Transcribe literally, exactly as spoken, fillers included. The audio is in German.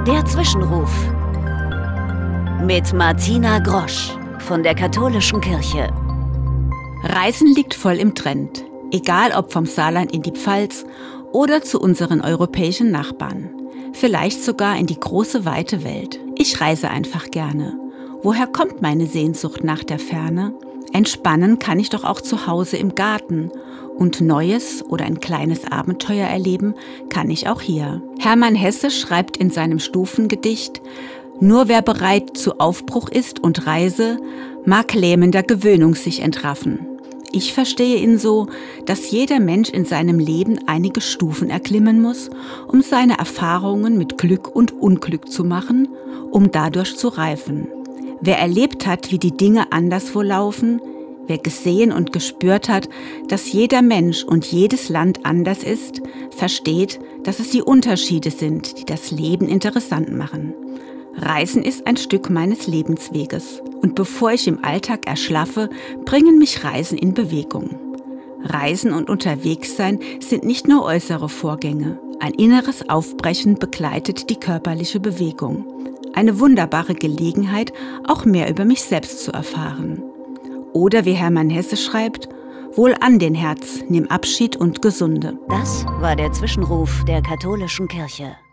Der Zwischenruf mit Martina Grosch von der Katholischen Kirche. Reisen liegt voll im Trend, egal ob vom Saarland in die Pfalz oder zu unseren europäischen Nachbarn. Vielleicht sogar in die große, weite Welt. Ich reise einfach gerne. Woher kommt meine Sehnsucht nach der Ferne? Entspannen kann ich doch auch zu Hause im Garten. Und Neues oder ein kleines Abenteuer erleben kann ich auch hier. Hermann Hesse schreibt in seinem Stufengedicht: Nur wer bereit zu Aufbruch ist und Reise, mag lähmender Gewöhnung sich entraffen. Ich verstehe ihn so, dass jeder Mensch in seinem Leben einige Stufen erklimmen muss, um seine Erfahrungen mit Glück und Unglück zu machen, um dadurch zu reifen. Wer erlebt hat, wie die Dinge anderswo laufen, wer gesehen und gespürt hat, dass jeder Mensch und jedes Land anders ist, versteht, dass es die Unterschiede sind, die das Leben interessant machen. Reisen ist ein Stück meines Lebensweges. Und bevor ich im Alltag erschlaffe, bringen mich Reisen in Bewegung. Reisen und Unterwegssein sind nicht nur äußere Vorgänge. Ein inneres Aufbrechen begleitet die körperliche Bewegung. Eine wunderbare Gelegenheit, auch mehr über mich selbst zu erfahren. Oder wie Hermann Hesse schreibt: Wohl an den Herz, nimm Abschied und gesunde. Das war der Zwischenruf der Katholischen Kirche.